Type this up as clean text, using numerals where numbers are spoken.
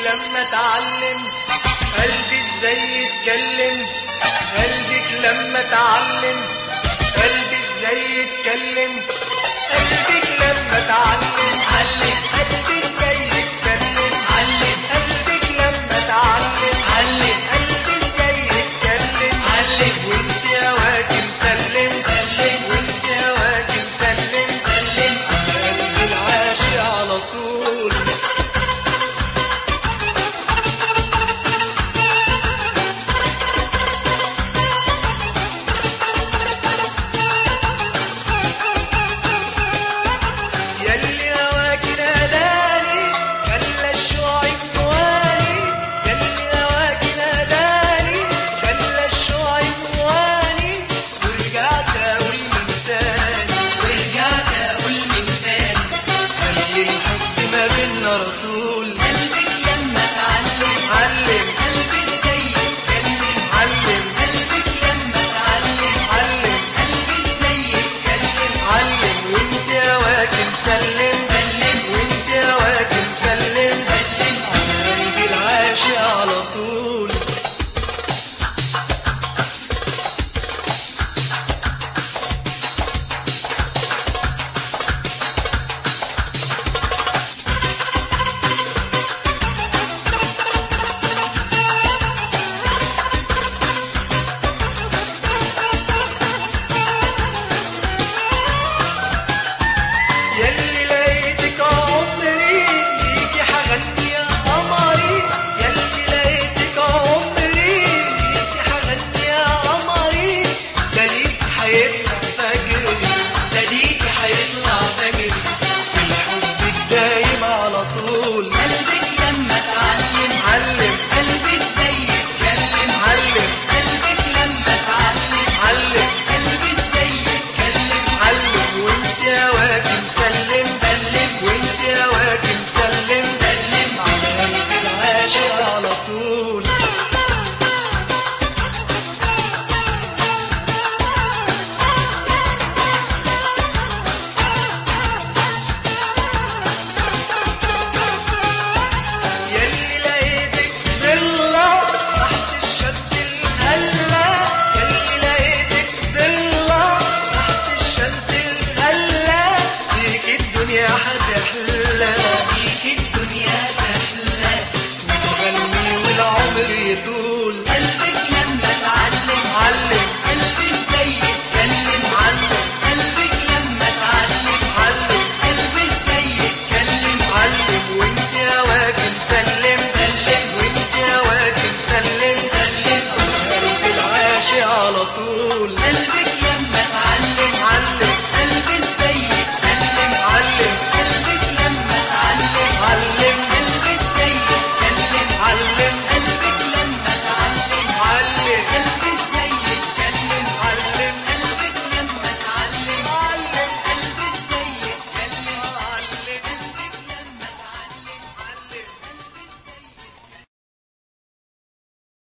لما اتعلم قلبي ازاي يتكلم، قلبك لما اتعلم قلبي ازاي يتكلم، قلبك لما اتعلم علم قلبي ازاي يتكلم، علم قلبك لما اتعلم علم قلبي ازاي يتكلم، علم وانت يا واجي مسلم سلم وانت يا واجي مسلم سلم قلبي العاشق على طول. ياللي هواك ناداني خلى الشوق يسواني، ياللي هواك ناداني خلى الشوق يسواني، ورجعت اقول من تاني ورجعت اقول من تاني خلي الحب ما بينا رسول. قلبي